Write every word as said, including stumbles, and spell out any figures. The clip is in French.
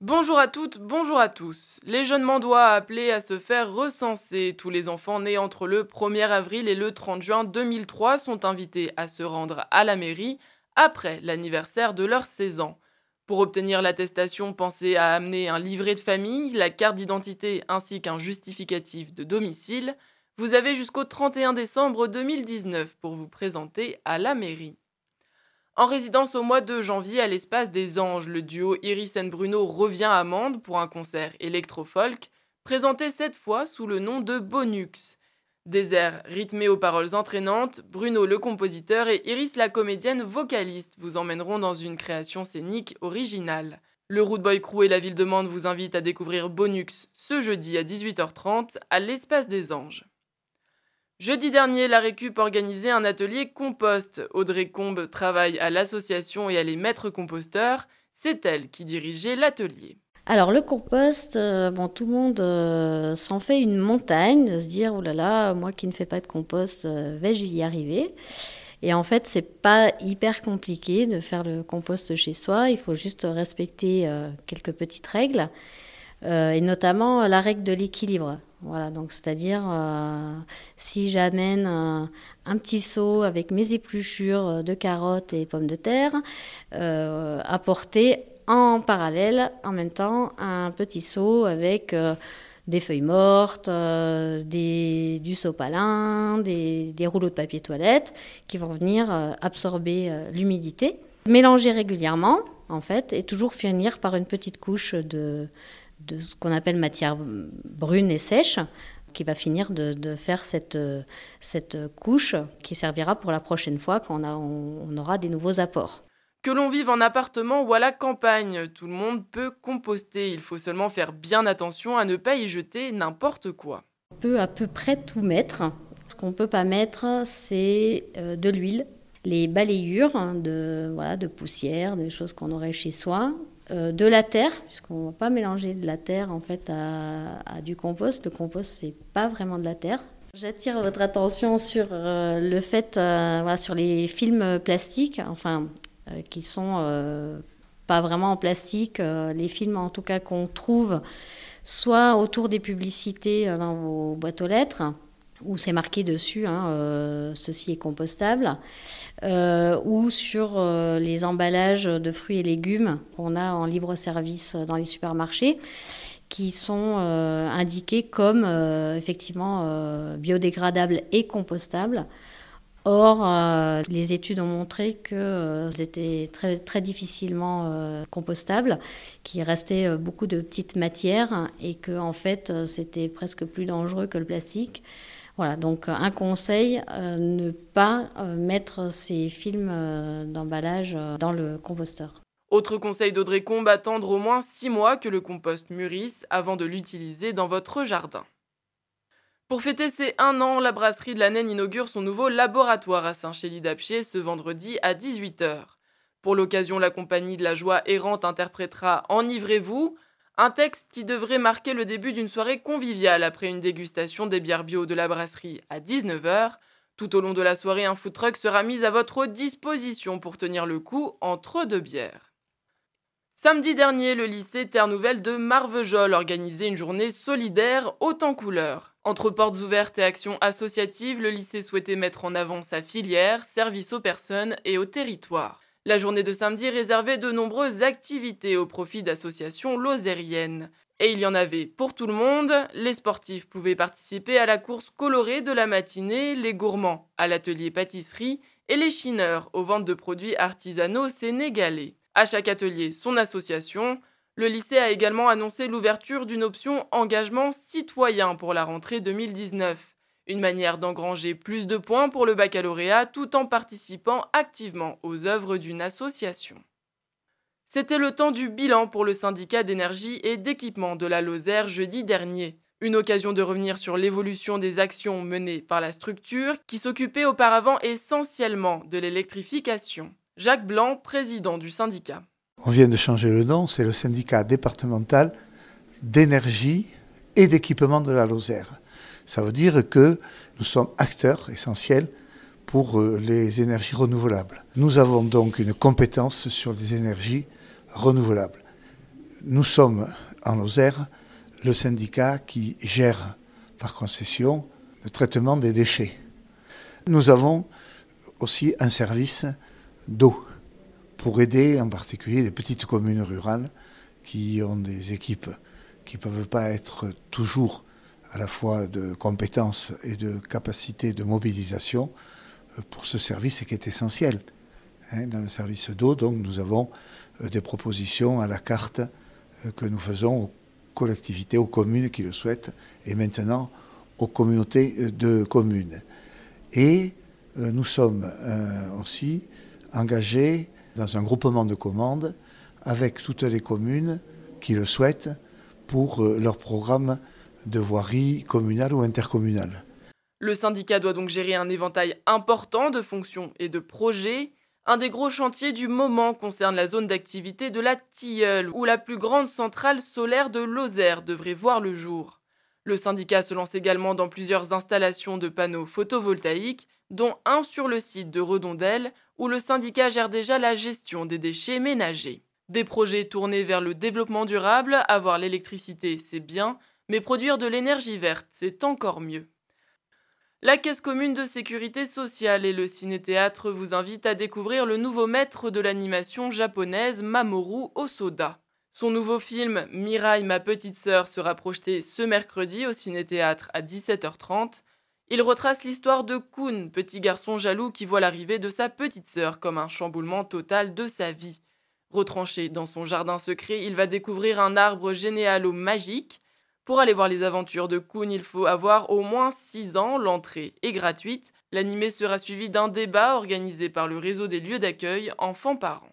Bonjour à toutes, bonjour à tous. Les jeunes Mandois appelés à se faire recenser. Tous les enfants nés entre le premier avril et le trente juin deux mille trois sont invités à se rendre à la mairie après l'anniversaire de leurs seize ans. Pour obtenir l'attestation, pensez à amener un livret de famille, la carte d'identité ainsi qu'un justificatif de domicile. Vous avez jusqu'au trente et un décembre deux mille dix-neuf pour vous présenter à la mairie. En résidence au mois de janvier à l'Espace des Anges, le duo Iris and Bruno revient à Mende pour un concert électro-folk, présenté cette fois sous le nom de Bonux. Des airs rythmés aux paroles entraînantes, Bruno le compositeur et Iris la comédienne vocaliste vous emmèneront dans une création scénique originale. Le Rude Boy Crew et la ville de Mende vous invitent à découvrir Bonux ce jeudi à dix-huit heures trente à l'Espace des Anges. Jeudi dernier, la Récup organisait un atelier compost. Audrey Combe travaille à l'association et elle est maître composteur. C'est elle qui dirigeait l'atelier. Alors le compost, euh, bon, tout le monde euh, s'en fait une montagne, de se dire « Oh là là, moi qui ne fais pas de compost, euh, vais-je y arriver ?» Et en fait, c'est pas hyper compliqué de faire le compost chez soi. Il faut juste respecter euh, quelques petites règles, euh, et notamment la règle de l'équilibre. Voilà, donc c'est-à-dire euh, si j'amène un, un petit seau avec mes épluchures de carottes et pommes de terre, euh, apporter en parallèle, en même temps, un petit seau avec euh, des feuilles mortes, euh, des, du sopalin, des, des rouleaux de papier toilette qui vont venir euh, absorber euh, l'humidité. Mélanger régulièrement, en fait, et toujours finir par une petite couche de de ce qu'on appelle matière brune et sèche, qui va finir de, de faire cette, cette couche qui servira pour la prochaine fois quand on, a, on aura des nouveaux apports. Que l'on vive en appartement ou à la campagne, tout le monde peut composter. Il faut seulement faire bien attention à ne pas y jeter n'importe quoi. On peut à peu près tout mettre. Ce qu'on ne peut pas mettre, c'est euh, de l'huile, les balayures de, voilà, de poussière, des choses qu'on aurait chez soi. Euh, de la terre, puisqu'on ne va pas mélanger de la terre en fait à, à du compost. Le compost, c'est pas vraiment de la terre. J'attire votre attention sur euh, le fait, euh, voilà, sur les films plastiques, enfin, euh, qui sont euh, pas vraiment en plastique. Euh, les films, en tout cas, qu'on trouve soit autour des publicités euh, dans vos boîtes aux lettres, où c'est marqué dessus, hein, euh, ceci est compostable, euh, ou sur euh, les emballages de fruits et légumes qu'on a en libre service dans les supermarchés, qui sont euh, indiqués comme euh, effectivement euh, biodégradables et compostables. Or, euh, les études ont montré qu'ils euh, étaient très, très difficilement euh, compostables, qu'il restait euh, beaucoup de petites matières et que en fait, euh, c'était presque plus dangereux que le plastique. Voilà, donc un conseil, euh, ne pas euh, mettre ces films euh, d'emballage euh, dans le composteur. Autre conseil d'Audrey Combe, attendre au moins six mois que le compost mûrisse avant de l'utiliser dans votre jardin. Pour fêter ses un an, la brasserie de la Naine inaugure son nouveau laboratoire à Saint-Chély-d'Apcher ce vendredi à dix-huit heures. Pour l'occasion, la compagnie de la joie errante interprétera « Enivrez-vous », un texte qui devrait marquer le début d'une soirée conviviale après une dégustation des bières bio de la brasserie à dix-neuf heures. Tout au long de la soirée, un food truck sera mis à votre disposition pour tenir le coup entre deux bières. Samedi dernier, le lycée Terre Nouvelle de Marvejols organisait une journée solidaire haute en couleurs. Entre portes ouvertes et actions associatives, le lycée souhaitait mettre en avant sa filière, service aux personnes et au territoire. La journée de samedi réservait de nombreuses activités au profit d'associations lozériennes. Et il y en avait pour tout le monde. Les sportifs pouvaient participer à la course colorée de la matinée, les gourmands à l'atelier pâtisserie et les chineurs aux ventes de produits artisanaux sénégalais. À chaque atelier, son association. Le lycée a également annoncé l'ouverture d'une option engagement citoyen pour la rentrée deux mille dix-neuf. Une manière d'engranger plus de points pour le baccalauréat tout en participant activement aux œuvres d'une association. C'était le temps du bilan pour le syndicat d'énergie et d'équipement de la Lozère jeudi dernier. Une occasion de revenir sur l'évolution des actions menées par la structure qui s'occupait auparavant essentiellement de l'électrification. Jacques Blanc, président du syndicat. On vient de changer le nom, c'est le syndicat départemental d'énergie et d'équipement de la Lozère. Ça veut dire que nous sommes acteurs essentiels pour les énergies renouvelables. Nous avons donc une compétence sur les énergies renouvelables. Nous sommes en Lozère le syndicat qui gère par concession le traitement des déchets. Nous avons aussi un service d'eau pour aider en particulier les petites communes rurales qui ont des équipes qui ne peuvent pas être toujours à la fois de compétences et de capacité de mobilisation pour ce service qui est essentiel. Dans le service d'eau, donc, nous avons des propositions à la carte que nous faisons aux collectivités, aux communes qui le souhaitent, et maintenant aux communautés de communes. Et nous sommes aussi engagés dans un groupement de commandes avec toutes les communes qui le souhaitent pour leur programme de voirie communale ou intercommunale. Le syndicat doit donc gérer un éventail important de fonctions et de projets. Un des gros chantiers du moment concerne la zone d'activité de la Tilleule, où la plus grande centrale solaire de Lozère devrait voir le jour. Le syndicat se lance également dans plusieurs installations de panneaux photovoltaïques, dont un sur le site de Redondelle, où le syndicat gère déjà la gestion des déchets ménagers. Des projets tournés vers le développement durable, avoir l'électricité, c'est bien, mais produire de l'énergie verte, c'est encore mieux. La Caisse commune de sécurité sociale et le ciné-théâtre vous invitent à découvrir le nouveau maître de l'animation japonaise Mamoru Hosoda. Son nouveau film Mirai, ma petite sœur sera projeté ce mercredi au ciné-théâtre à dix-sept heures trente. Il retrace l'histoire de Kun, petit garçon jaloux qui voit l'arrivée de sa petite sœur comme un chamboulement total de sa vie. Retranché dans son jardin secret, il va découvrir un arbre généalo-magique. Pour aller voir les aventures de Kun, il faut avoir au moins six ans, l'entrée est gratuite. L'animé sera suivi d'un débat organisé par le réseau des lieux d'accueil enfants-parents.